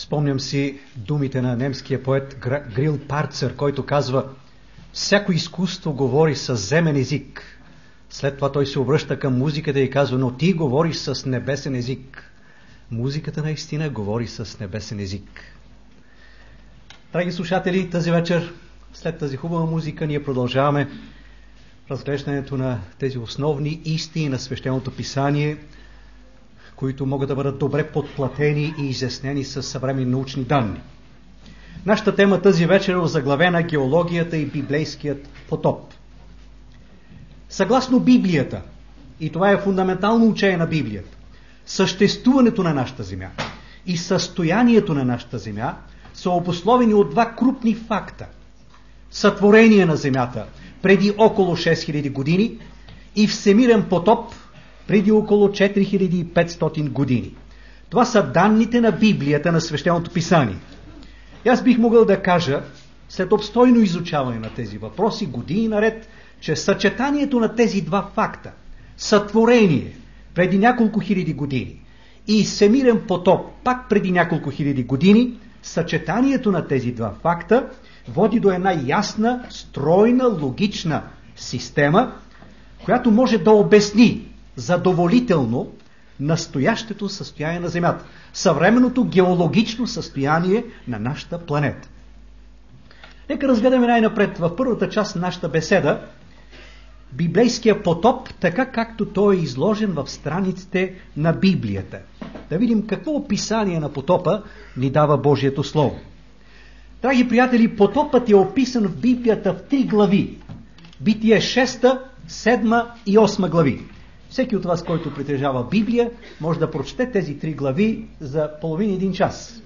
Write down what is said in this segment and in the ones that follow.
Спомням си думите на немския поет Грил Парцер, който казва: всяко изкуство говори с земен език. След това той се обръща към музиката и казва: но ти говориш с небесен език. Музиката наистина говори с небесен език. Драги слушатели, тази вечер, след тази хубава музика, ние продължаваме разглеждането на тези основни истини на Свещеното Писание, които могат да бъдат добре подплатени и изяснени с съвременни научни данни. Нашата тема тази вечер е озаглавена геологията и библейският потоп. Съгласно Библията, и това е фундаментално учение на Библията, съществуването на нашата земя и състоянието на нашата земя са обусловени от два крупни факта. Сътворение на земята преди около 6000 години и всемирен потоп преди около 4500 години. Това са данните на Библията, на Свещеното Писание. И аз бих могъл да кажа, след обстойно изучаване на тези въпроси, години наред, че съчетанието на тези два факта, сътворение преди няколко хиляди години и всемирен потоп пак преди няколко хиляди години, съчетанието на тези два факта води до една ясна, стройна, логична система, която може да обясни задоволително настоящето състояние на Земята, съвременното геологично състояние на нашата планета. Нека разгледаме най-напред в първата част на нашата беседа библейския потоп, така както той е изложен в страниците на Библията. Да видим какво описание на потопа ни дава Божието Слово. Драги приятели, потопът е описан в Библията в 3 глави. Битие 6, 7 и 8 глави. Всеки от вас, който притежава Библия, може да прочете тези 3 глави за половин-един час.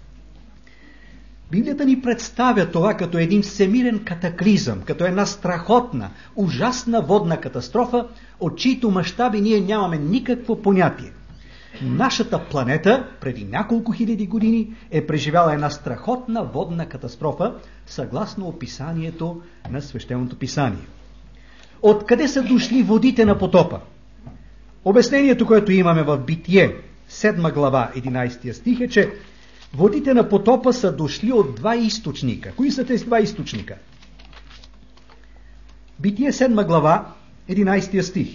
Библията ни представя това като един всемирен катаклизъм, като една страхотна, ужасна водна катастрофа, от чието мащаби ние нямаме никакво понятие. Нашата планета преди няколко хиляди години е преживяла една страхотна водна катастрофа, съгласно описанието на Свещеното Писание. Откъде са дошли водите на потопа? Обяснението, което имаме в Битие, 7 глава, 11 стих е, че водите на потопа са дошли от два източника. Кои са тези два източника? Битие 7 глава, 11 стих.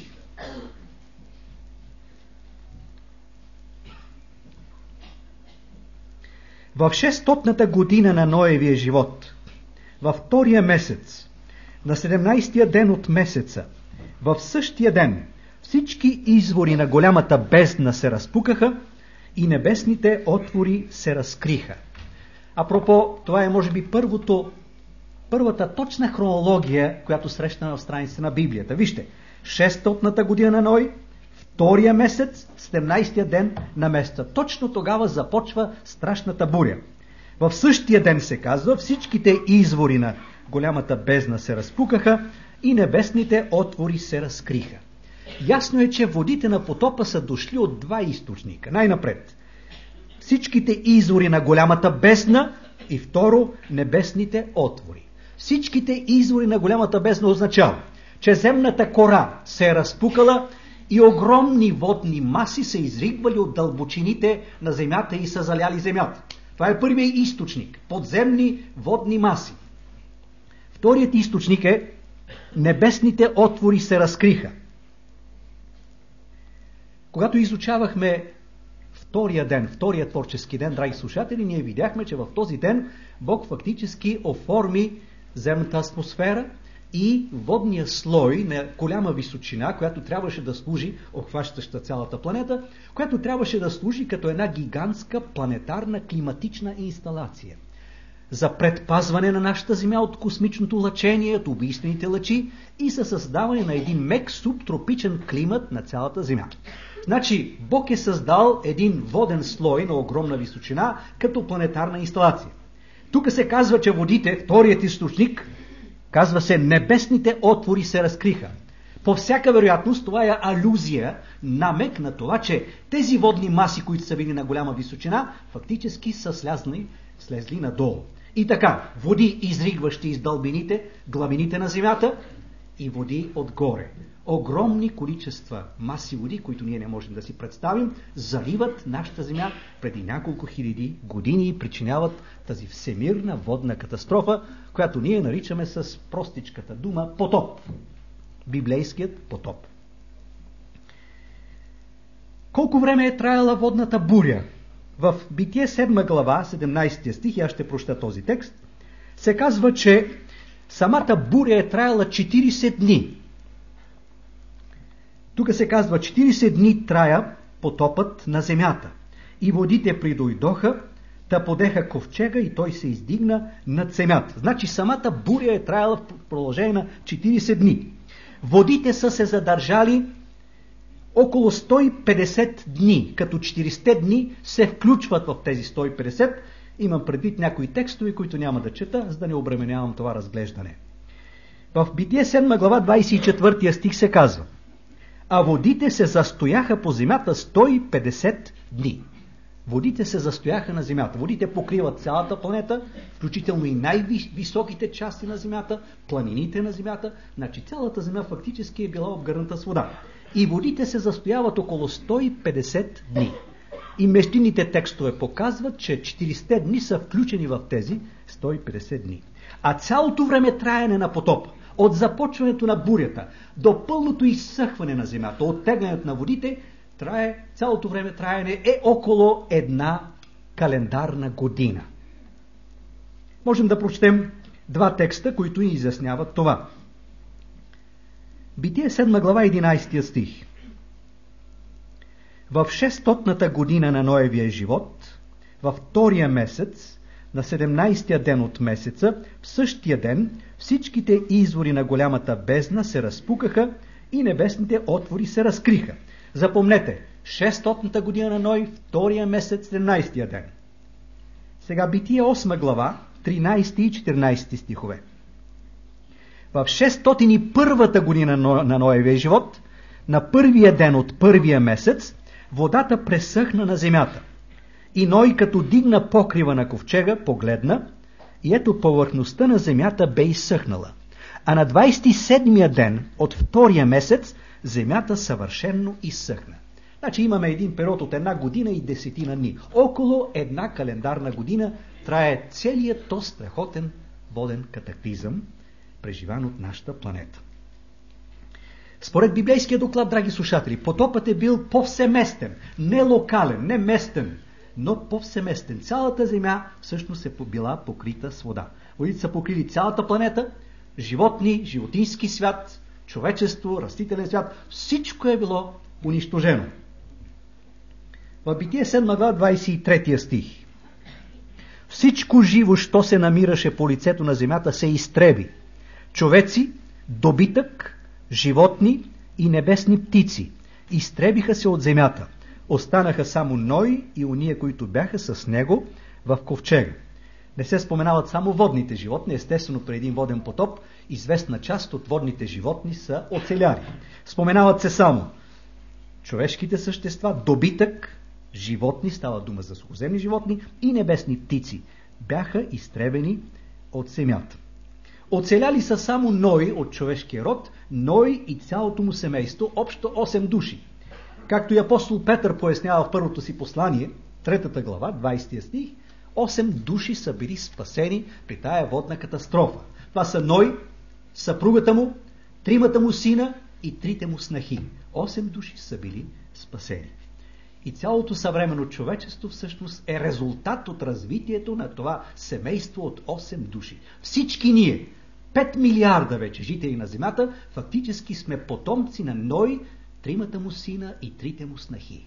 В 600-та година на Ноевия живот, във 2-я месец, на 17-я ден от месеца, в същия ден, всички извори на голямата бездна се разпукаха и небесните отвори се разкриха. Апропо, това е може би първата точна хронология, която срещна в страниците на Библията. Вижте, 600-та година на Ной, 2-я месец, 17-я ден на месеца. Точно тогава започва страшната буря. В същия ден се казва, всичките извори на голямата бездна се разпукаха и небесните отвори се разкриха. Ясно е, че водите на потопа са дошли от два източника. Най-напред, всичките извори на голямата бездна и второ, небесните отвори. Всичките извори на голямата бездна означава, че земната кора се е разпукала и огромни водни маси са изригвали от дълбочините на земята и са заляли земята. Това е първият източник. Подземни водни маси. Вторият източник е небесните отвори се разкриха. Когато изучавахме втория творчески ден, драги слушатели, ние видяхме, че в този ден Бог фактически оформи земната атмосфера и водния слой на голяма височина, която трябваше да служи, обхващаща цялата планета, която трябваше да служи като една гигантска планетарна климатична инсталация за предпазване на нашата Земя от космичното лъчение, от убийствените лъчи и със създаване на един мек субтропичен климат на цялата Земя. Значи, Бог е създал един воден слой на огромна височина като планетарна инсталация. Тук се казва, че водите, вторият източник, казва се, небесните отвори се разкриха. По всяка вероятност това е алюзия, намек на това, че тези водни маси, които са били на голяма височина, фактически са слезли надолу. И така, води, изригващи из дълбините, главините на земята, и води отгоре. Огромни количества маси води, които ние не можем да си представим, заливат нашата земя преди няколко хиляди години и причиняват тази всемирна водна катастрофа, която ние наричаме с простичката дума потоп. Библейският потоп. Колко време е траяла водната буря? В Битие 7 глава, 17 стих, аз ще прочета този текст, се казва, че самата буря е траяла 40 дни. Тук се казва, 40 дни трая потопът на земята. И водите придойдоха, та подеха ковчега и той се издигна над земята. Значи самата буря е траяла в продължение на 40 дни. Водите са се задържали около 150 дни, като 40 дни се включват в тези 150. Имам предвид някои текстове, които няма да чета, за да не обременявам това разглеждане. В Битие 7 глава 24 стих се казва: а водите се застояха по земята 150 дни. Водите се застояха на земята. Водите покриват цялата планета, включително и най-високите части на земята, планините на земята. Значи цялата земя фактически е била обгърната с вода. И водите се застояват около 150 дни. И междинните текстове показват, че 40 дни са включени в тези 150 дни. А цялото време траяне на потопа, от започването на бурята до пълното изсъхване на земята, оттеглянето на водите, цялото време траяне е около една календарна година. Можем да прочетем два текста, които изясняват това. Битие 7 глава 11 стих. В 600-та година на Ноевия живот, във втория месец, на 17-тия ден от месеца, в същия ден всичките извори на голямата бездна се разпукаха и небесните отвори се разкриха. Запомнете, 600-та година на Ной, втория месец, 17-тия ден. Сега Битие 8 глава, 13 и 14 стихове. В 601-та година на Ноевия живот, на първия ден от първия месец, водата пресъхна на земята. И Ной, като дигна покрива на ковчега, погледна, и ето повърхността на земята бе изсъхнала. А на 27-я ден от втория месец, земята съвършенно изсъхна. Значи имаме един период от 1 година и 10 дни. Около една календарна година трае целият то страхотен воден катаклизъм, преживан от нашата планета. Според библейския доклад, драги слушатели, потопът е бил повсеместен, не локален, не местен, но повсеместен. Цялата земя всъщност е била покрита с вода. Водите са покрили цялата планета, животни, животински свят, човечество, растителен свят, всичко е било унищожено. В Битие 7 глава 23 стих. Всичко живо, що се намираше по лицето на земята, се изтреби. Човеци, добитък, животни и небесни птици изтребиха се от земята. Останаха само Ной и уния, които бяха с него в ковчега. Не се споменават само водните животни. Естествено, при един воден потоп, известна част от водните животни са оцеляли. Споменават се само човешките същества, добитък, животни, става дума за сухоземни животни, и небесни птици бяха изтребени от земята. Оцеляли са само Ной от човешкия род, Ной и цялото му семейство, общо 8 души. Както и апостол Петър пояснява в първото си послание, 3 глава, 20 стих, 8 души са били спасени при тая водна катастрофа. Това са Ной, съпругата му, 3 му сина и 3 му снахи. 8 души са били спасени. И цялото съвременно човечество всъщност е резултат от развитието на това семейство от 8 души. Всички ние, 5 милиарда вече жители на земята, фактически сме потомци на Ной, 3 му сина и 3 му снахи.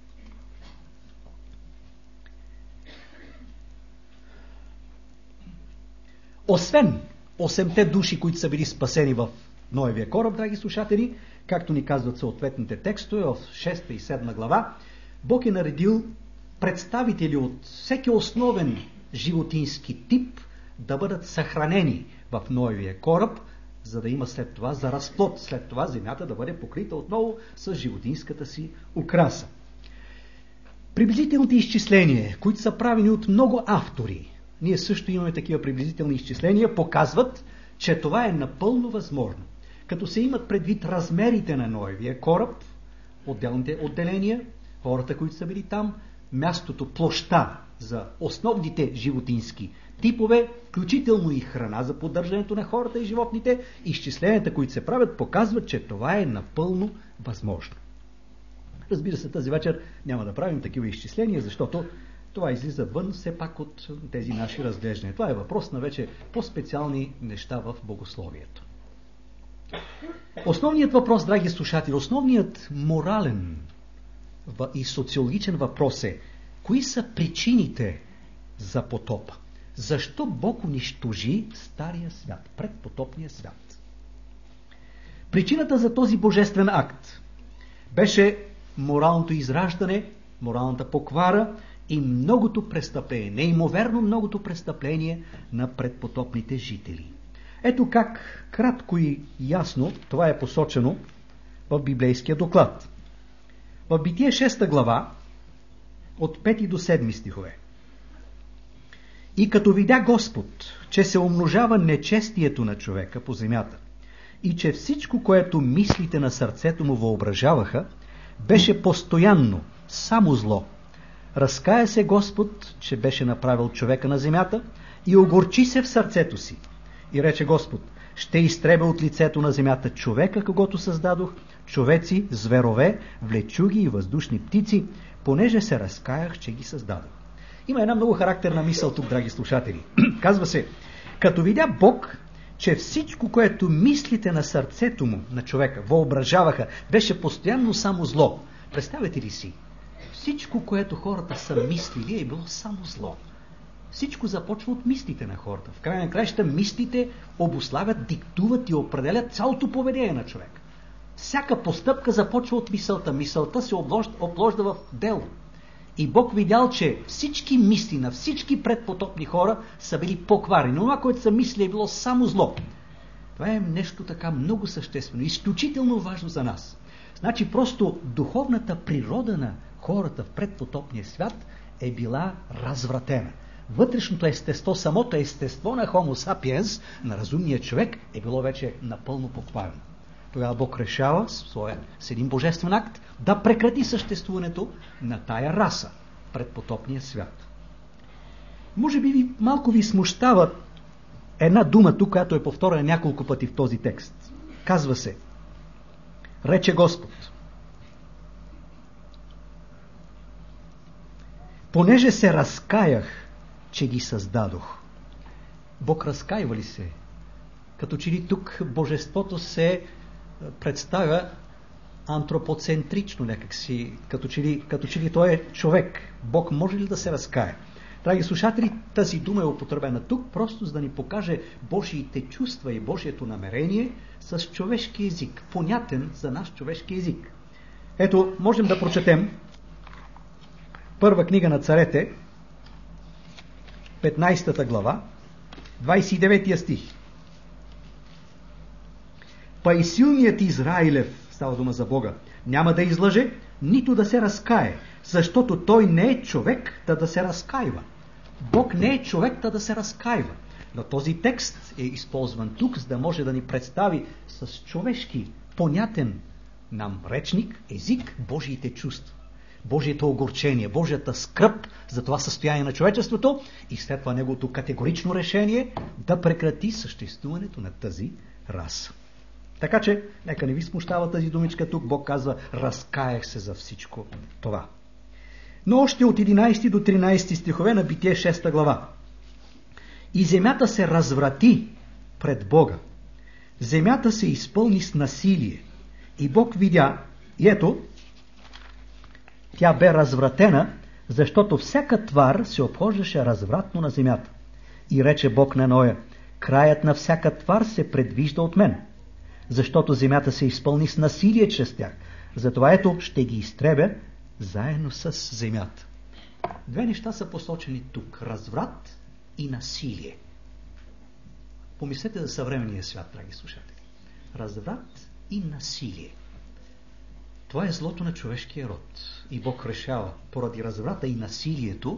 Освен 8 души, които са били спасени в Ноевия кораб, драги слушатели, както ни казват съответните текстове в 6 и 7 глава, Бог е наредил представители от всеки основен животински тип да бъдат съхранени в Ноевия кораб, за да има след това за разплод, след това земята да бъде покрита отново с животинската си украса. Приблизителните изчисления, които са правени от много автори, ние също имаме такива приблизителни изчисления, показват, че това е напълно възможно. Като се имат предвид размерите на Ноевия кораб, отделните отделения, хората, които са били там, мястото, площта за основните животински типове, включително и храна за поддържането на хората и животните, изчисленията, които се правят, показват, че това е напълно възможно. Разбира се, тази вечер няма да правим такива изчисления, защото това излиза вън все пак от тези наши разглеждания. Това е въпрос на вече по-специални неща в богословието. Основният въпрос, драги слушатели, основният морален и социологичен въпрос е: кои са причините за потопа? Защо Бог унищожи стария свят, предпотопния свят? Причината за този божествен акт беше моралното израждане, моралната поквара и многото престъпление, неимоверно многото престъпление на предпотопните жители. Ето как кратко и ясно това е посочено в библейския доклад. В Битие 6 глава от 5 до 7 стихове. И като видя Господ, че се умножава нечестието на човека по земята и че всичко, което мислите на сърцето му въображаваха, беше постоянно само зло. Разкая се Господ, че беше направил човека на земята и огорчи се в сърцето си. И рече Господ: ще изтребя от лицето на земята човека, когото създадох, човеци, зверове, влечуги и въздушни птици, понеже се разкаях, че ги създадох. Има една много характерна мисъл тук, драги слушатели. Казва се: като видя Бог, че всичко, което мислите на сърцето му, на човека, въображаваха, беше постоянно само зло. Представете ли си? Всичко, което хората са мислили, е било само зло. Всичко започва от мислите на хората. В край на краища мислите обуславят, диктуват и определят цялото поведение на човек. Всяка постъпка започва от мисълта. Мисълта се обложда в дело. И Бог видял, че всички мисли на всички предпотопни хора са били покварени. Но това, което са мисли, е било само зло. Това е нещо така много съществено, изключително важно за нас. Значи просто духовната природа на хората в предпотопния свят е била развратена. Вътрешното естество, самото естество на Homo sapiens, на разумния човек, е било вече напълно покварено. Тогава Бог решава с един божествен акт да прекрати съществуването на тая раса, предпотопния свят. Може би малко ви смущава една дума тук, която е повторена няколко пъти в този текст. Казва се: рече Господ, понеже се разкаях, че ги създадох. Бог разкаива ли се? Като че ли тук божеството се представя антропоцентрично някакси, като че ли той е човек. Бог може ли да се разкае? Драги слушатели, тази дума е употребена тук, просто за да ни покаже Божиите чувства и Божието намерение с човешки език, понятен за наш човешки език. Ето, можем да прочетем Първа книга на царете, 15 глава, 29 стих. Па и силният Израилев, става дума за Бога, няма да излъже, нито да се разкае, защото той не е човек, да се разкаива. Бог не е човек, да се разкаива. Но този текст е използван тук, за да може да ни представи с човешки, понятен нам речник, език, Божиите чувства. Божието огорчение, Божията скръб за това състояние на човечеството и след това неговото категорично решение да прекрати съществуването на тази раса. Така че, нека не ви смущава тази думичка тук. Бог казва: разкаях се за всичко това. Но още от 11 до 13 стихове на Битие 6 глава. И земята се разврати пред Бога. Земята се изпълни с насилие. И Бог видя, и ето, тя бе развратена, защото всяка твар се обхождаше развратно на земята. И рече Бог на Ноя: краят на всяка твар се предвижда от мен, защото земята се изпълни с насилие чрез тях. Затова ето ще ги изтребя заедно с земята. Две неща са посочени тук: разврат и насилие. Помислете за съвременния свят, драги слушатели. Разврат и насилие. Това е злото на човешкия род. И Бог решава, поради разврата и насилието,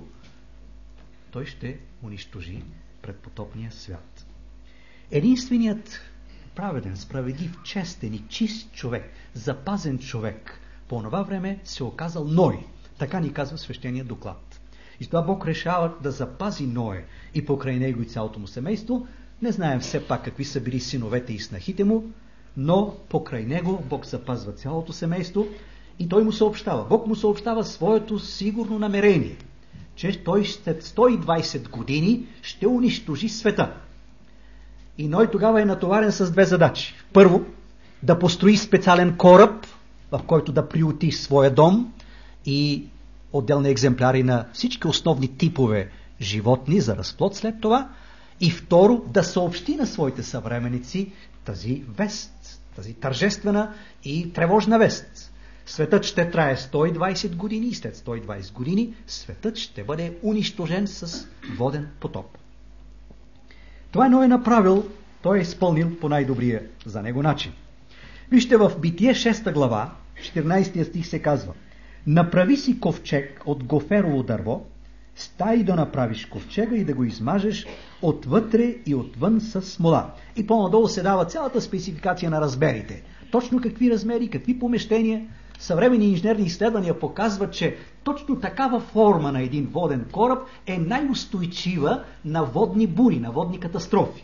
той ще унищожи предпотопния свят. Единственият праведен, справедлив, честен и чист човек, запазен човек, по това време се оказал Ной. Така ни казва свещения доклад. И това Бог решава да запази Ное и покрай него и цялото му семейство. Не знаем все пак какви са били синовете и снахите му, но покрай него Бог запазва цялото семейство и той му съобщава. Бог му съобщава своето сигурно намерение, че той след 120 години ще унищожи света. И Ной тогава е натоварен с две задачи. Първо, да построи специален кораб, в който да приюти своя дом и отделни екземпляри на всички основни типове животни за разплод след това. И второ, да съобщи на своите съвременници тази вест, тази тържествена и тревожна вест. Светът ще трае 120 години и след 120 години светът ще бъде унищожен с воден потоп. Това Ной е направил, той е изпълнил по най-добрия за него начин. Вижте, в Битие 6 глава, 14 стих се казва: направи си ковчег от гоферово дърво, стай да направиш ковчега и да го измажеш отвътре и отвън с смола. И по-надолу се дава цялата спецификация на размерите. Точно какви размери, какви помещения. Съвременни инженерни изследвания показват, че точно такава форма на един воден кораб е най-устойчива на водни бури, на водни катастрофи.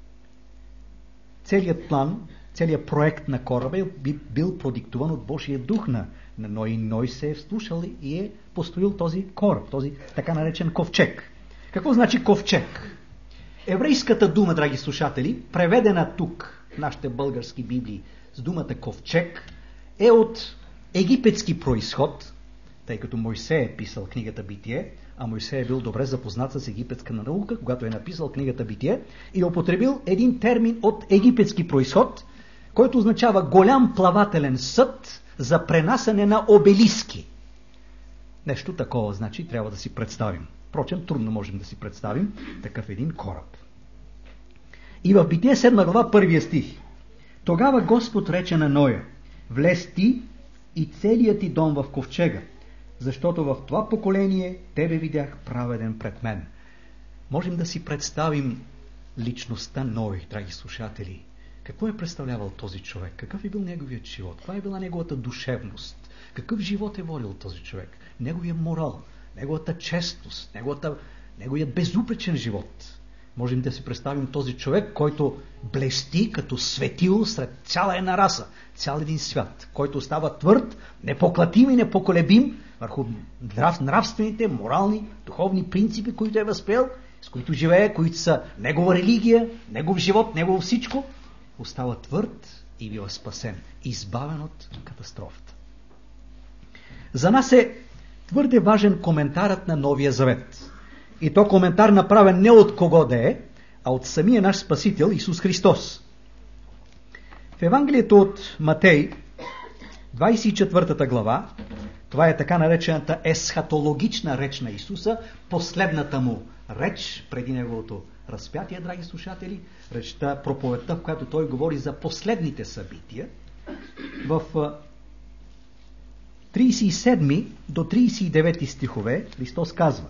Целият план, целият проект на кораба е бил продиктуван от Божия дух на Ной. Ной се е вслушал и е построил този кораб, този така наречен ковчег. Какво значи ковчег? Еврейската дума, драги слушатели, преведена тук в нашите български библии с думата ковчег, е от египетски произход, тъй като Мойсей е писал книгата Битие, а Мойсей е бил добре запознат с египетска наука, когато е написал книгата Битие, и употребил един термин от египетски произход, който означава голям плавателен съд за пренасяне на обелиски. Нещо такова, значи, трябва да си представим. Впрочем, трудно можем да си представим такъв един кораб. И в Битие 7 глава 1 стих: тогава Господ рече на Ноя: влез ти и целият ти дом в ковчега, защото в това поколение тебе видях праведен пред мен. Можем да си представим личността Ной, драги слушатели. Какво е представлявал този човек? Какъв е бил неговият живот? Каква е била неговата душевност? Какъв живот е водил този човек? Неговия морал, неговата честност, неговият безупречен живот. Можем да си представим този човек, който блести като светило сред цяла една раса, цял един свят, който става твърд, непоклатим и непоколебим върху нравствените, морални, духовни принципи, които е възприел, с които живее, които са негова религия, негов живот, негово всичко. Остава твърд и бива спасен, избавен от катастрофата. За нас е твърде важен коментарът на Новия Завет. И то коментар направен не от кого да е, а от самия наш Спасител Исус Христос. В Евангелието от Матей, 24 глава, това е така наречената есхатологична реч на Исуса, последната му реч преди неговото разпятие, драги слушатели, речта, проповедта, в която той говори за последните събития. В 37 до 39 стихове Христос казва: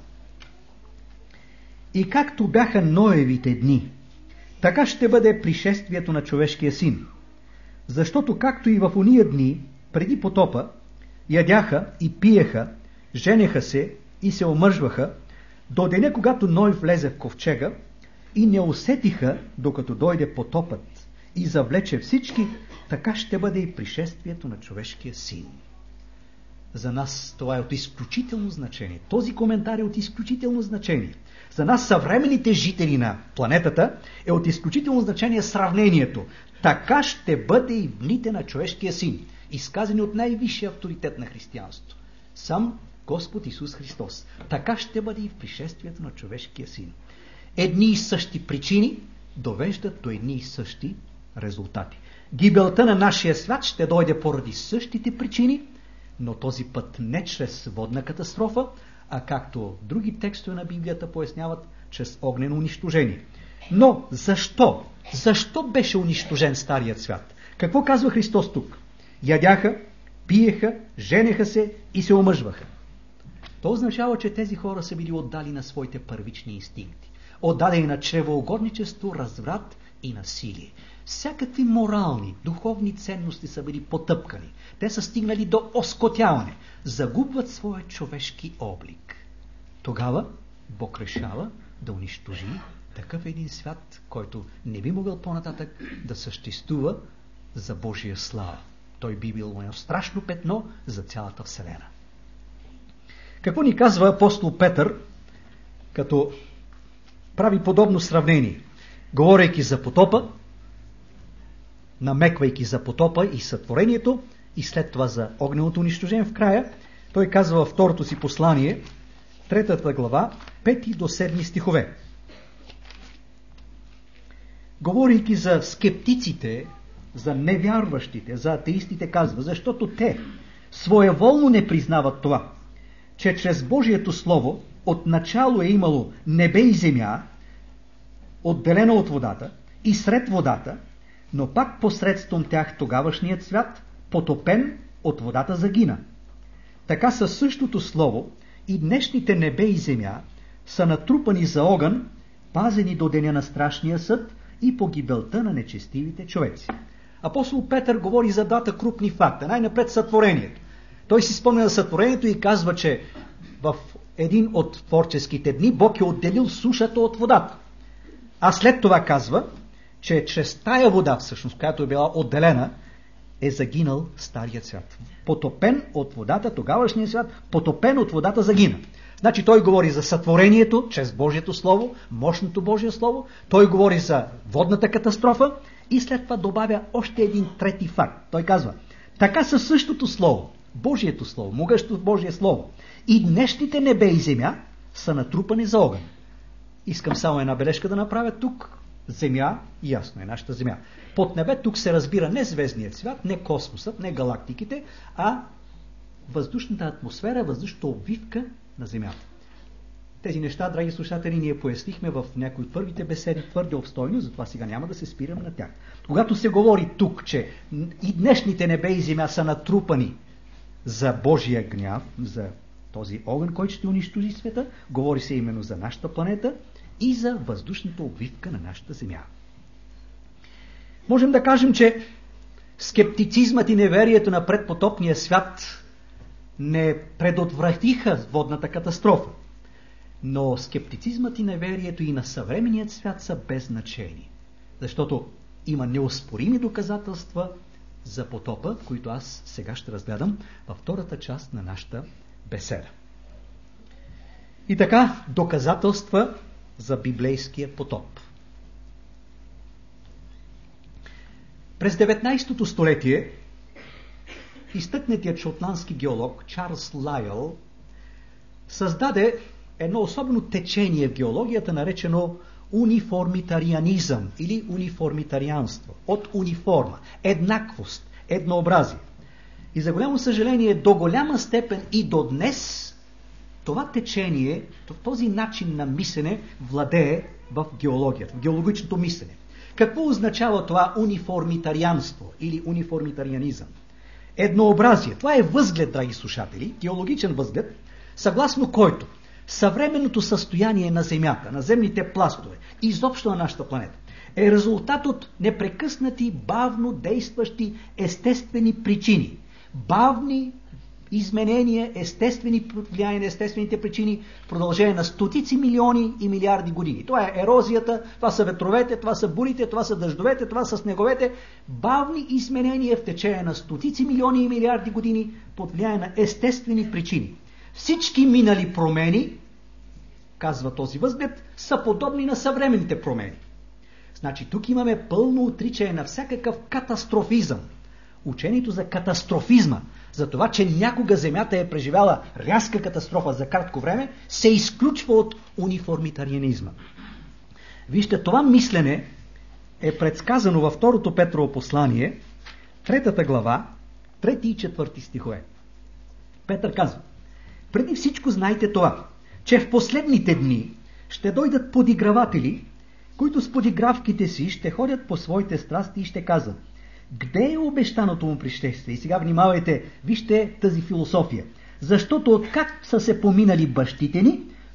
и както бяха Ноевите дни, така ще бъде пришествието на човешкия син. Защото както и в ония дни, преди потопа, ядяха и пиеха, женеха се и се омъжваха, до деня, когато Ной влезе в ковчега, и не усетиха, докато дойде потопът и завлече всички, така ще бъде и пришествието на човешкия син. За нас това е от изключително значение. Този коментар е от изключително значение. За нас, съвременните жители на планетата, е от изключително значение сравнението. Така ще бъде и в дните на човешкия син, изказани от най-висшия авторитет на християнството. Сам Господ Исус Христос. Така ще бъде и в пришествието на човешкия син. Едни и същи причини довеждат до едни и същи резултати. Гибелта на нашия свят ще дойде поради същите причини, но този път не чрез водна катастрофа, а както други текстове на Библията поясняват, чрез огнено унищожение. Но защо? Защо беше унищожен старият свят? Какво казва Христос тук? Ядяха, пиеха, женеха се и се омъжваха. То означава, че тези хора са били отдали на своите първични инстинкти. отдадени на чревоугодничество, разврат и насилие. Всякакви морални, духовни ценности са били потъпкани. Те са стигнали до оскотяване. Загубват своя човешки облик. Тогава Бог решава да унищожи такъв един свят, който не би могъл по-нататък да съществува за Божия слава. Той би бил едно страшно петно за цялата Вселена. Какво ни казва апостол Петър, като прави подобно сравнение? Говорейки за потопа, намеквайки за потопа и сътворението, и след това за огненото унищожение в края, той казва във второто си послание, 3 глава, 5 до 7 стихове. Говорейки за скептиците, за невярващите, за атеистите, казва, защото те своеволно не признават това, че чрез Божието Слово от начало е имало небе и земя, отделена от водата и сред водата, но пак посредством тях тогавашният свят, потопен от водата, загина. Така със същото Слово и днешните небе и земя са натрупани за огън, пазени до деня на страшния съд и погибелта на нечестивите човеци. Апостол Петър говори за двата крупни факта. Най-напред сътворението. Той си спомня за сътворението и казва, че в един от творческите дни Бог е отделил сушата от водата. А след това казва, че чрез тая вода, всъщност, която е била отделена, е загинал старият свят. Потопен от водата, тогавашният свят, потопен от водата, загина. Значи той говори за сътворението, чрез Божието Слово, мощното Божие Слово. Той говори за водната катастрофа и след това добавя още един трети факт. Той казва, така със същото Слово, Божието Слово, могъщо Божие Слово, и днешните небе и земя са натрупани за огън. Искам само една бележка да направя тук. Земя, ясно е нашата земя. Под небе тук се разбира не звездният свят, не космосът, не галактиките, а въздушната атмосфера, въздушната обвивка на Земята. Тези неща, драги слушатели, ние пояснихме в някои от първите беседи твърде обстойно, затова сега няма да се спирам на тях. Когато се говори тук, че и днешните небе и земя са натрупани за Божия гняв, за този огън, който ще унищожи света, говори се именно за нашата планета и за въздушната обвивка на нашата Земя. Можем да кажем, че скептицизмът и неверието на предпотопния свят не предотвратиха водната катастрофа. Но скептицизмът и неверието и на съвременният свят са без значение. Защото има неоспорими доказателства за потопа, които аз сега ще разгледам във втората част на нашата беседа. И така, доказателства за библейския потоп. През 19-то столетие изтъкнатият шотландски геолог Чарлз Лайъл създаде едно особено течение в геологията, наречено униформитарианизъм или униформитарианство. От униформа, еднаквост, еднообразие. И за голямо съжаление, до голяма степен и до днес това течение, този начин на мислене владее в геологията, в геологичното мислене. Какво означава това униформитарианство или униформитарианизъм? Еднообразие. Това е възглед, драги слушатели, геологичен възглед, съгласно който съвременното състояние на Земята, на земните пластове, изобщо на нашата планета, е резултат от непрекъснати, бавно действащи естествени причини. Бавни изменения, естествени влияния на естествените причини в продължение на стотици милиони и милиарди години. Това е ерозията, това са ветровете, това са бурите, това са дъждовете, това са снеговете. Бавни изменения в течение на стотици милиони и милиарди години под влияние на естествени причини. Всички минали промени, казва този възглед, са подобни на съвременните промени. Значи тук имаме пълно отричане на всякакъв катастрофизъм. Учението за катастрофизма, за това, че някога Земята е преживяла рязка катастрофа за кратко време, се изключва от униформитарианизма. Вижте, това мислене е предсказано във 2 Петрово послание, 3 глава, 3 и 4 стихове. Петър казва: преди всичко знайте това, че в последните дни ще дойдат подиграватели, които с подигравките си ще ходят по своите страсти и ще казват: къде е обещаното му пришествие? И сега внимавайте, вижте тази философия. Защото откак са се поминали бащите ни,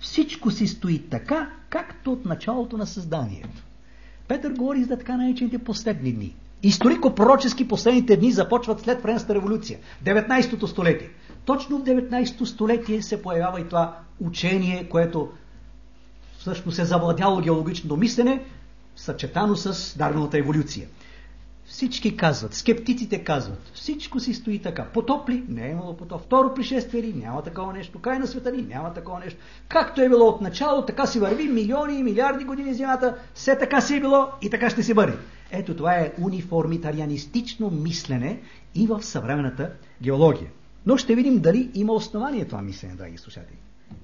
всичко си стои така, както от началото на създанието. Петър говори за така наречените последни дни. Историко-пророчески последните дни започват след Френската революция, 19-то столетие. Точно в 19-то столетие се появява и това учение, което всъщност е завладяло геологичното мислене, съчетано с Дарвиновата еволюция. Всички казват, скептиците казват, всичко си стои така. Потоп ли? Не е имало потоп. Второ пришествие ли? Няма такова нещо. Край на света ли? Няма такова нещо. Както е било от начало, така си върви милиони и милиарди години Земята, все така си е било и така ще се бъде. Ето това е униформитарианистично мислене и в съвременната геология. Но ще видим дали има основание това мислене, драги слушатели.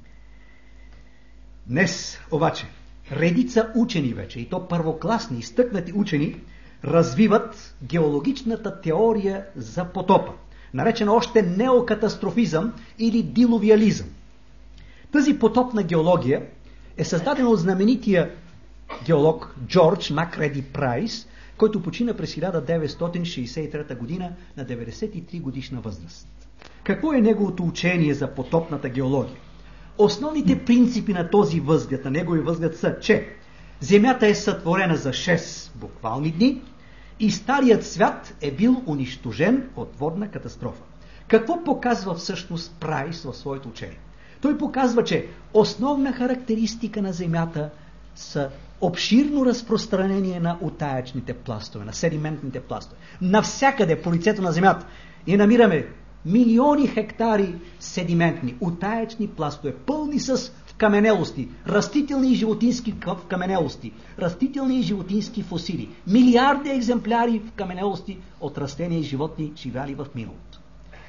Днес обаче редица учени вече, и то първокласни, изтъкнати учени, развиват геологичната теория за потопа, наречена още неокатастрофизъм или дилувиализъм. Тази потопна геология е създадена от знаменития геолог Джордж Макреди Прайс, който почина през 1963 година на 93 годишна възраст. Какво е неговото учение за потопната геология? Основните принципи на този възглед, на негови възглед са, че Земята е сътворена за 6 буквални дни и старият свят е бил унищожен от водна катастрофа. Какво показва всъщност Прайс в своето учение? Той показва, че основна характеристика на Земята са обширно разпространение на утаячните пластове, на седиментните пластове. Навсякъде по лицето на Земята и намираме милиони хектари седиментни, утаячни пластове, пълни с вкаменелости, растителни и животински вкаменелости, растителни и животински фосили, милиарди екземпляри вкаменелости от растения и животни, живяли в миналото.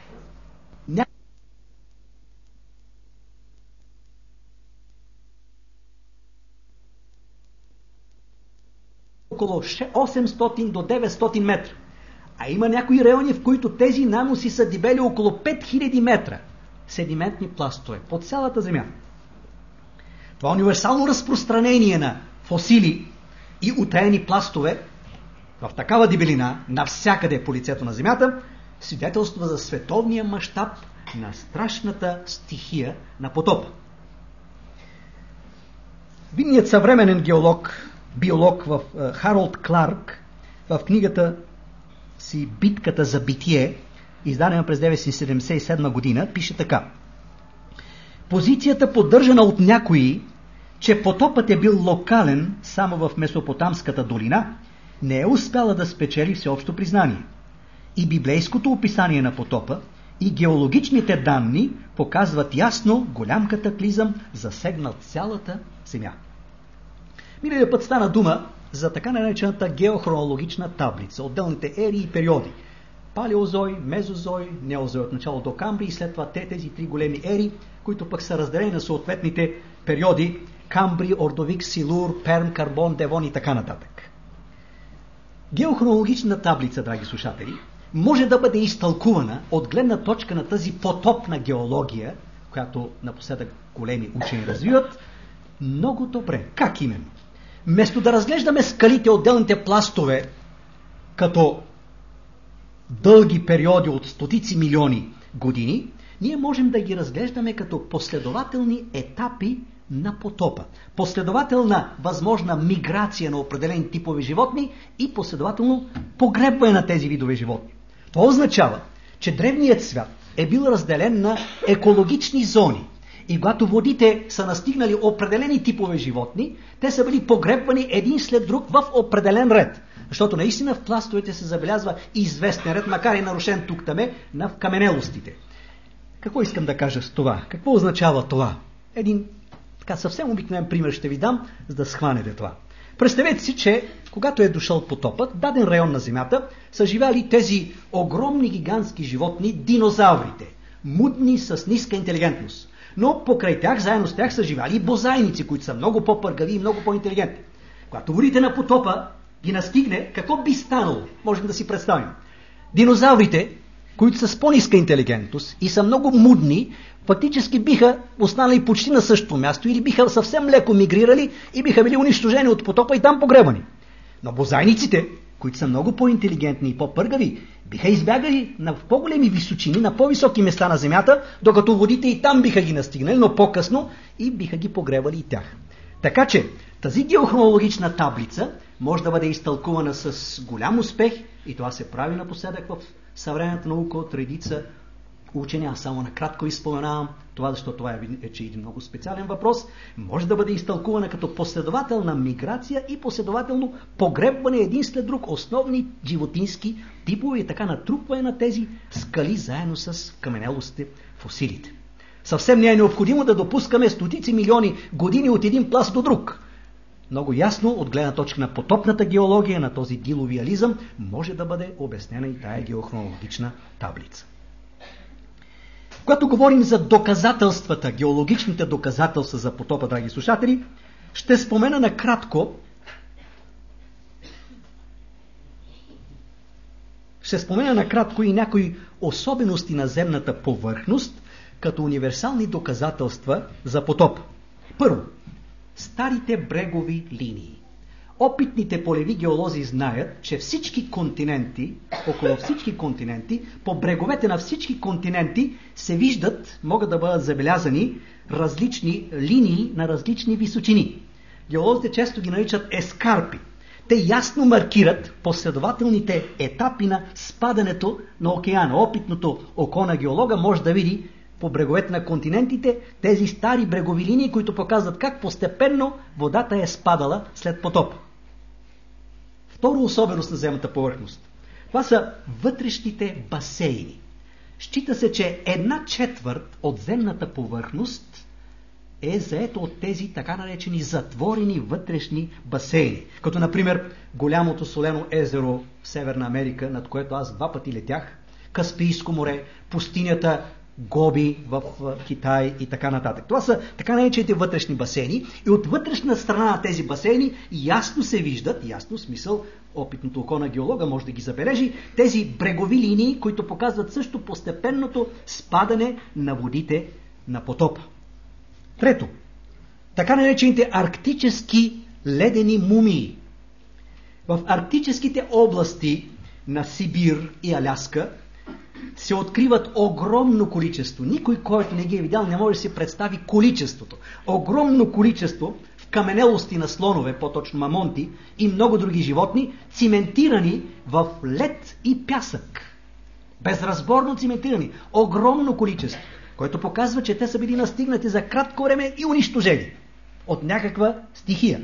Около 800 до 900 метра. А има някои райони, в които тези наноси са дебели около 5000 метра. Седиментни пластове по цялата Земя. Това универсално разпространение на фосили и утаени пластове в такава дебелина навсякъде по лицето на Земята свидетелства за световния мащаб на страшната стихия на потопа. Видният съвременен биолог в Харолд Кларк в книгата си "Битката за битие", издадена през 1977 година, пише така: позицията, поддържана от някои, че потопът е бил локален само в Месопотамската долина, не е успяла да спечели всеобщо признание. И библейското описание на потопа, и геологичните данни показват ясно голям катаклизъм, засегнал цялата Земя. Миналия път стана дума за така наречената геохронологична таблица, отделните ери и периоди. Палеозой, мезозой, неозой от начало до Камбрий и след това тези три големи ери, които пък са разделени на съответните периоди: Камбрий, Ордовик, Силур, Перм, Карбон, Девон и така нататък. Геохронологична таблица, драги слушатели, може да бъде изтълкувана от гледна точка на тази потопна геология, която напоследък големи учени развиват, много добре. Как именно? Вместо да разглеждаме скалите, отделните пластове като дълги периоди от стотици милиони години, ние можем да ги разглеждаме като последователни етапи на потопа. Последователна възможна миграция на определени типове животни и последователно погребване на тези видове животни. Това означава, че древният свят е бил разделен на екологични зони. И когато водите са настигнали определени типове животни, те са били погребвани един след друг в определен ред. Защото наистина в пластовете се забелязва известен ред, макар и нарушен тук-таме, на вкаменелостите. Какво искам да кажа с това? Какво означава това? Един така съвсем обикновен пример ще ви дам, за да схванете това. Представете си, че когато е дошъл потопът, даден район на Земята са живяли тези огромни гигантски животни, динозаврите, мудни с ниска интелигентност. Но покрай тях, заедно с тях са живяли и бозайници, които са много по-пъргави и много по-интелигентни. Когато водите на потопа ги настигне, какво би станало? Можем да си представим. Динозаврите, които са с по-ниска интелигентност и са много мудни, фактически биха останали почти на същото място или биха съвсем леко мигрирали и биха били унищожени от потопа и там погребани. Но бозайниците, които са много по-интелигентни и по-пъргави, биха избягали на по-големи височини, на по-високи места на земята, докато водите и там биха ги настигнали, но по-късно и биха ги погребали и тях. Така че тази геохронологична таблица може да бъде изтълкувана с голям успех и това се прави напоследък в съвременната наука от редица учени. Аз само накратко изпоменавам това, защото това е един много специален въпрос. Може да бъде изтълкувана като последователна миграция и последователно погребване един след друг, основни животински типове и така натрупване на тези скали заедно с каменелостите, фосилите. Съвсем не е необходимо да допускаме стотици милиони години от един пласт до друг. Много ясно, от гледна точка на потопната геология, на този диловиализъм, може да бъде обяснена и тая геохронологична таблица. Когато говорим за доказателствата, геологичните доказателства за потопа, драги слушатели, ще спомена накратко и някои особености на земната повърхност, като универсални доказателства за потоп. Първо, старите брегови линии. Опитните полеви геолози знаят, че всички континенти, около всички континенти, по бреговете на всички континенти се виждат, могат да бъдат забелязани различни линии на различни височини. Геолозите често ги наричат ескарпи. Те ясно маркират последователните етапи на спадането на океана. Опитното око на геолога може да види по бреговете на континентите тези стари брегови линии, които показват как постепенно водата е спадала след потоп. Втора особеност на земната повърхност. Това са вътрешните басейни. Счита се, че 1/4 от земната повърхност е заето от тези така наречени затворени вътрешни басейни. Като например голямото солено езеро в Северна Америка, над което аз 2 пъти летях, Каспийско море, пустинята Гоби в Китай и така нататък. Това са така наречените вътрешни басейни и от вътрешна страна на тези басейни ясно се виждат, ясно смисъл, опитното око на геолога може да ги забележи, тези брегови линии, които показват също постепенното спадане на водите на потопа. Трето, така наречените арктически ледени мумии. В арктическите области на Сибир и Аляска се откриват огромно количество. Никой, който не ги е видял, не може да си представи количеството. Огромно количество в каменелости на слонове, по-точно мамонти и много други животни, циментирани в лед и пясък. Безразборно циментирани. Огромно количество, което показва, че те са били настигнати за кратко време и унищожени от някаква стихия.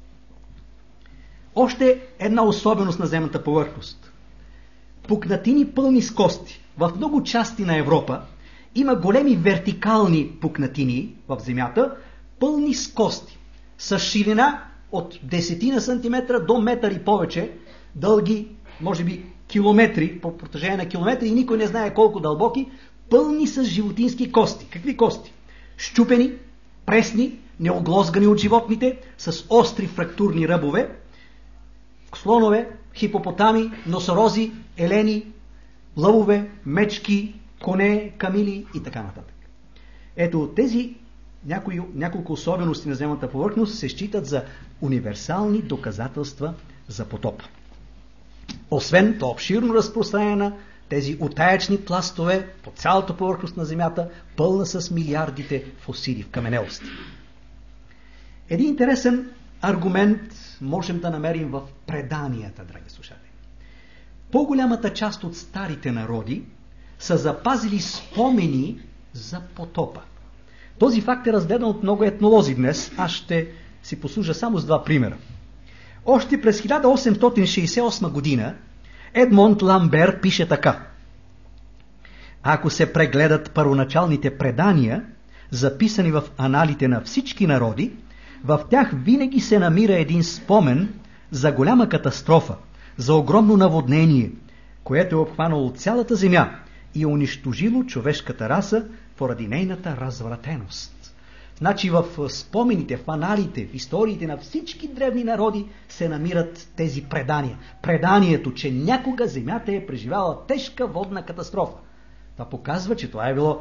Още една особеност на земната повърхност. Пукнатини пълни с кости. В много части на Европа има големи вертикални пукнатини в земята, пълни с кости, с ширина от 10 сантиметра до метър и повече, дълги, може би километри, по протежение на километри и никой не знае колко дълбоки, пълни с животински кости. Какви кости? Щупени, пресни, неоглозгани от животните, с остри фрактурни ръбове, слонове, хипопотами, носорози, елени, лъвове, мечки, коне, камили и така нататък. Ето тези няколко особености на земната повърхност се считат за универсални доказателства за потоп. Освен то обширно разпространение на тези утаячни пластове по цялата повърхност на земята, пълна с милиардите фосили в каменелости. Един интересен аргумент можем да намерим в преданията, драги слушатели. По-голямата част от старите народи са запазили спомени за потопа. Този факт е разгледан от много етнолози днес. Аз ще си послужа само с 2 примера. Още през 1868 година Едмонд Ламбер пише така: ако се прегледат първоначалните предания, записани в аналите на всички народи, в тях винаги се намира един спомен за голяма катастрофа, за огромно наводнение, което е обхванало цялата земя и е унищожило човешката раса поради нейната развратеност. Значи в спомените, в аналите, в историите на всички древни народи се намират тези предания. Преданието, че някога земята е преживяла тежка водна катастрофа. Това показва, че това е било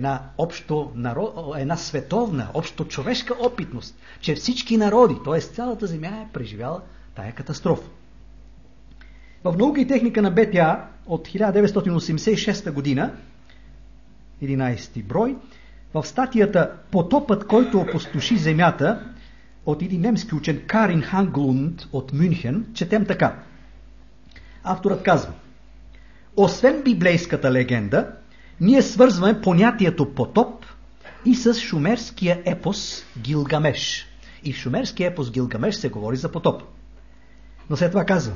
една световна, общо човешка опитност, че всички народи, т.е. цялата земя е преживяла тая катастрофа. В Наука и техника на БТА от 1986 година, 11 брой, в статията "Потопът, който опустоши земята" от един немски учен Карин Ханглунд от Мюнхен, четем така. Авторът казва: освен библейската легенда, ние свързваме понятието потоп и с шумерския епос Гилгамеш. И в шумерския епос Гилгамеш се говори за потоп. Но след това казва: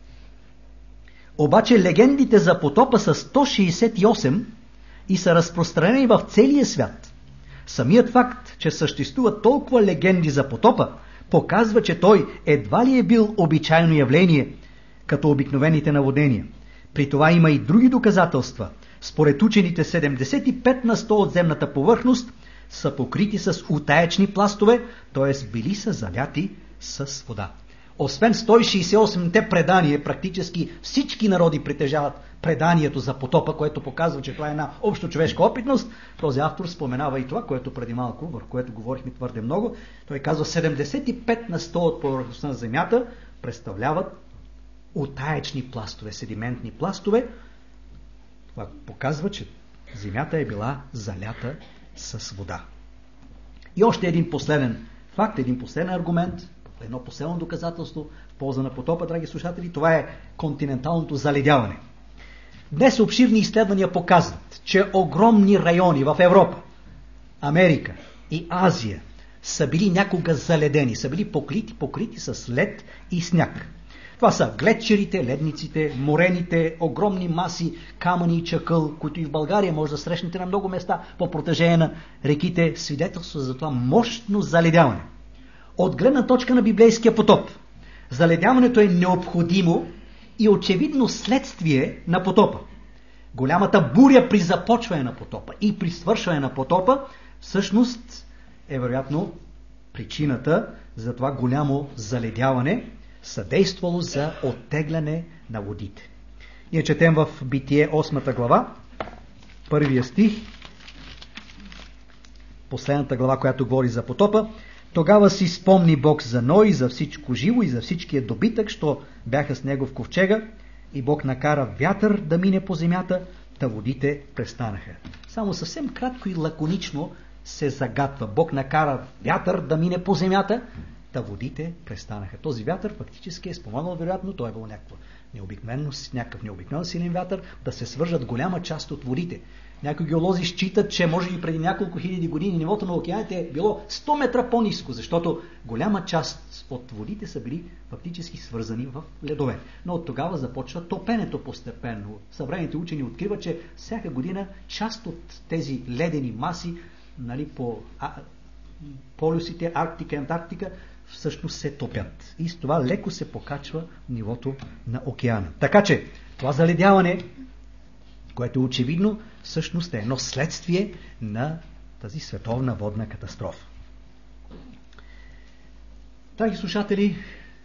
обаче легендите за потопа са 168 и са разпространени в целия свят. Самият факт, че съществуват толкова легенди за потопа, показва, че той едва ли е бил обичайно явление, като обикновените наводнения. При това има и други доказателства. Според учените 75% от земната повърхност са покрити с утаечни пластове, т.е. били са заляти с вода. Освен 168-те предания, практически всички народи притежават преданието за потопа, което показва, че това е една общочовешка опитност. Този автор споменава и това, което преди малко, върху което говорихме твърде много. Той казва, 75% от повърхността на земята представляват утаечни пластове, седиментни пластове. Това показва, че земята е била залята с вода. И още един последен факт, един последен аргумент, едно последно доказателство в полза на потопа, драги слушатели, това е континенталното заледяване. Днес обширни изследвания показват, че огромни райони в Европа, Америка и Азия са били някога заледени, са били покрити с лед и сняг. Това са глетчерите, ледниците, морените, огромни маси, камъни и чакъл, които и в България може да срещнете на много места по протежение на реките, свидетелство за това мощно заледяване. От гледна точка на библейския потоп, заледяването е необходимо и очевидно следствие на потопа. Голямата буря при започване на потопа и при свършване на потопа всъщност е вероятно причината за това голямо заледяване, съдействало за оттегляне на водите. Ние четем в Битие 8 глава, първия стих, последната глава, която говори за потопа. Тогава си спомни Бог за Ной, за всичко живо и за всичкия добитък, що бяха с него в ковчега, и Бог накара вятър да мине по земята, та водите престанаха. Само съвсем кратко и лаконично се загатва. Бог накара вятър да мине по земята, та водите престанаха. Този вятър фактически е спомогнал, вероятно, той е бил някакъв необикновен силен вятър, да се свържат голяма част от водите. Някои геолози считат, че може и преди няколко хиляди години нивото на океаните е било 100 метра по-ниско, защото голяма част от водите са били фактически свързани в ледове. Но от тогава започва топенето постепенно. Съвременните учени откриват, че всяка година част от тези ледени маси, по полюсите, Арктика и Антарктика, всъщност се топят. И с това леко се покачва нивото на океана. Така че това заледяване, което е очевидно, всъщност е едно следствие на тази световна водна катастрофа. Драги слушатели,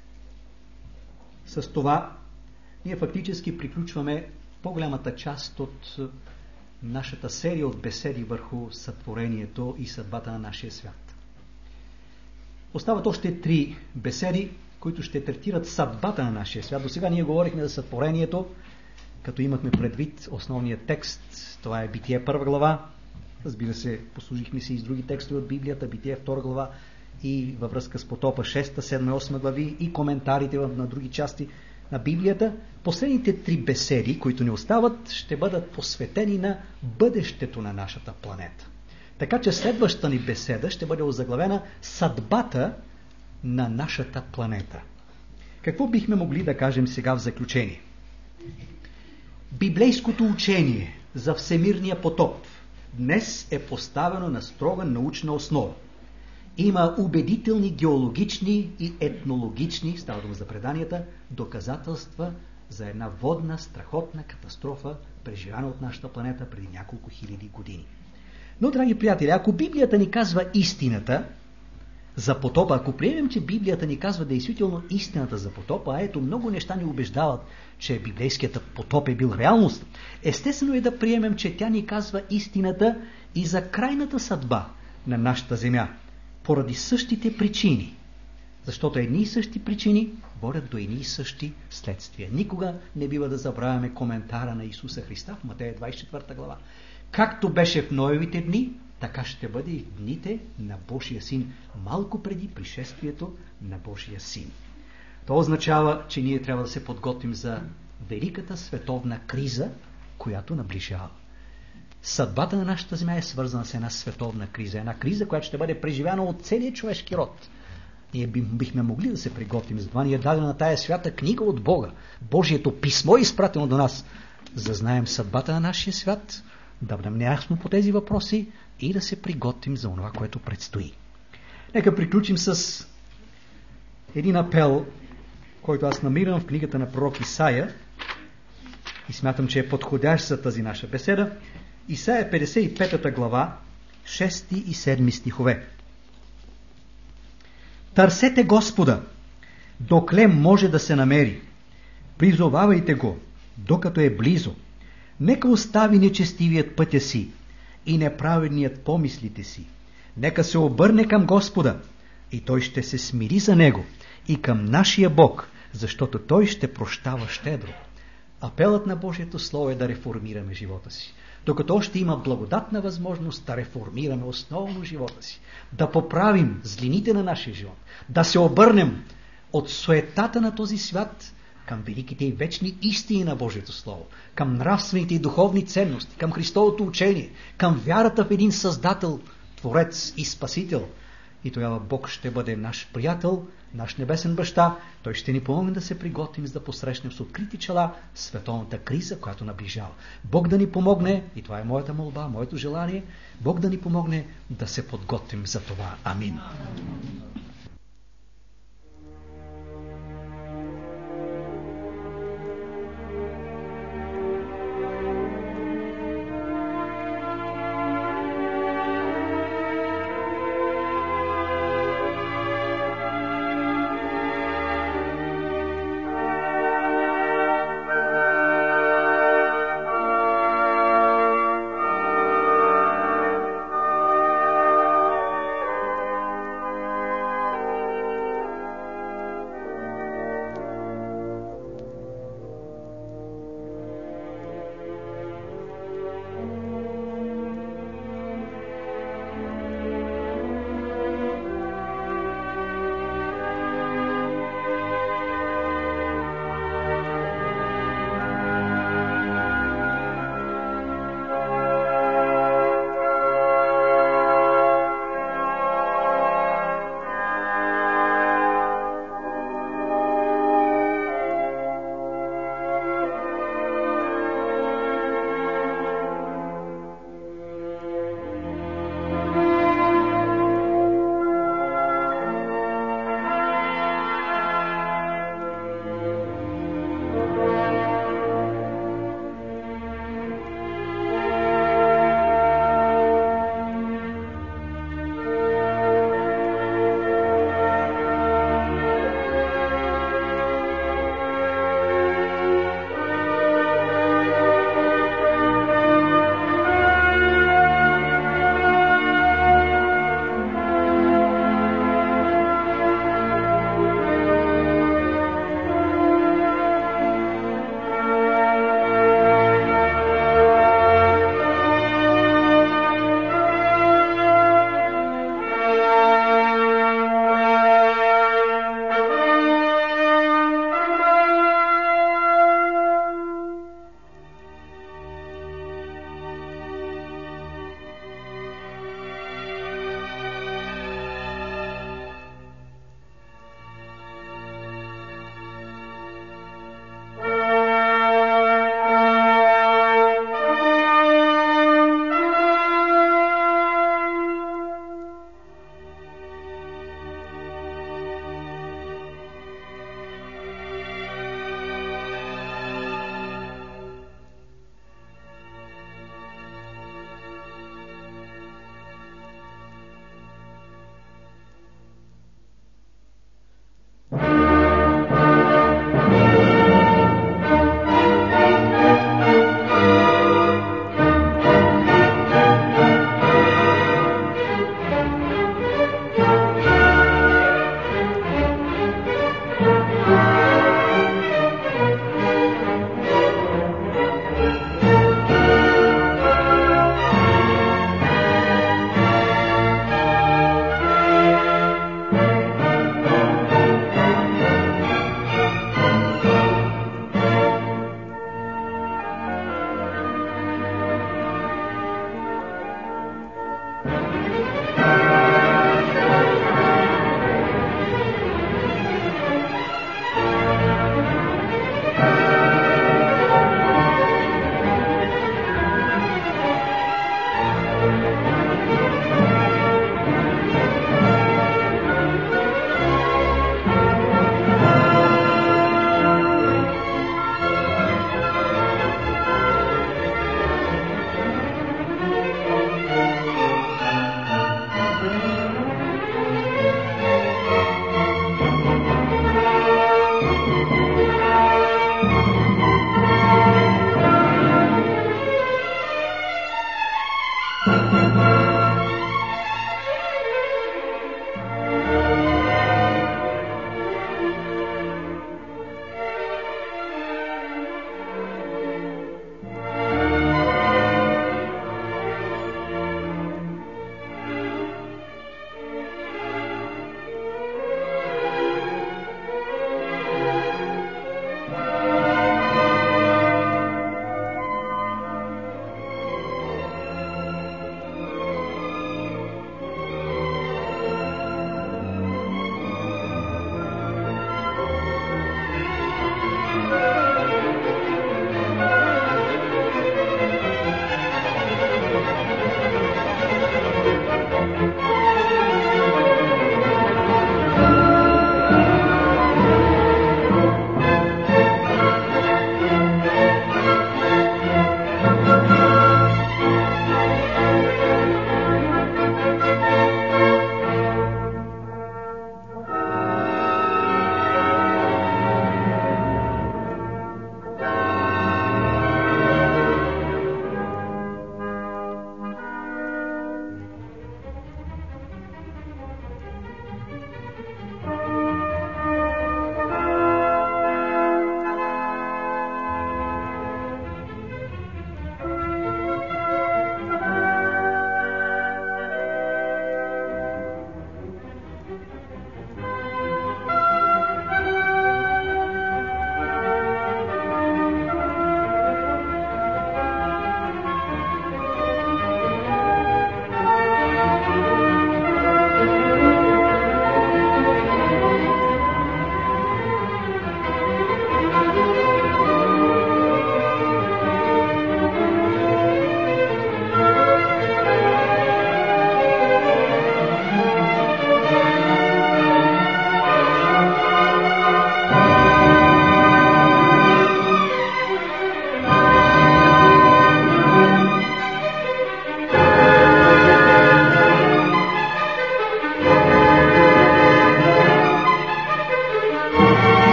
с това ние фактически приключваме по-голямата част от нашата серия от беседи върху сътворението и съдбата на нашия свят. Остават още 3 беседи, които ще третират съдбата на нашия свят. До сега ние говорихме за сътворението, като имахме предвид основния текст. Това е Битие 1 глава. Разбира се, послужихме се и с други текстове от Библията, Битие 2 глава и във връзка с потопа 6, 7 и 8 глави и коментарите на други части на Библията. Последните 3 беседи, които ни остават, ще бъдат посветени на бъдещето на нашата планета. Така че следващата ни беседа ще бъде озаглавена съдбата на нашата планета. Какво бихме могли да кажем сега в заключение? Библейското учение за всемирния потоп днес е поставено на строга научна основа. Има убедителни геологични и етнологични, става дума за преданията, доказателства за една водна, страхотна катастрофа, преживяна от нашата планета преди няколко хиляди години. Но, драги приятели, ако Библията ни казва истината за потопа, ако приемем, че Библията ни казва действително истината за потопа, а ето много неща ни убеждават, че библейският потоп е бил реалност, естествено е да приемем, че тя ни казва истината и за крайната съдба на нашата земя, поради същите причини, Защото едни и същи причини водят до едни и същи следствия. Никога не бива да забравяме коментара на Исуса Христа в Матея 24 глава. Както беше в Ноевите дни, така ще бъде и в дните на Божия син, малко преди пришествието на Божия син. Това означава, че ние трябва да се подготвим за великата световна криза, която наближава. Съдбата на нашата земя е свързана с една световна криза. Една криза, която ще бъде преживяна от целия човешки род. Ние бихме могли да се приготвим. За това ни е дадена на тая свята книга от Бога. Божието писмо е изпратено до нас, за да знаем съдбата на нашия свят, да бъдем наясно по тези въпроси и да се приготвим за това, което предстои. Нека приключим с един апел, който аз намирам в книгата на пророк Исаия и смятам, че е подходящ за тази наша беседа. Исаия 55 глава, 6 и 7 стихове. Търсете Господа, докле може да се намери. Призовавайте го, докато е близо. Нека остави нечестивият пътя си и неправедният помислите си. Нека се обърне към Господа и той ще се смири за него, и към нашия Бог, защото той ще прощава щедро. Апелът на Божието Слово е да реформираме живота си. Докато още има благодатна възможност да реформираме основно живота си, да поправим злините на нашия живот, да се обърнем от суетата на този свят към великите и вечни истини на Божието Слово, към нравствените и духовни ценности, към Христовото учение, към вярата в един Създател, Творец и Спасител. И тогава Бог ще бъде наш приятел, наш небесен баща. Той ще ни помогне да се приготвим, за да посрещнем с открити чела световната криза, която наближава. Бог да ни помогне, и това е моята молба, моето желание, Бог да ни помогне да се подготвим за това. Амин.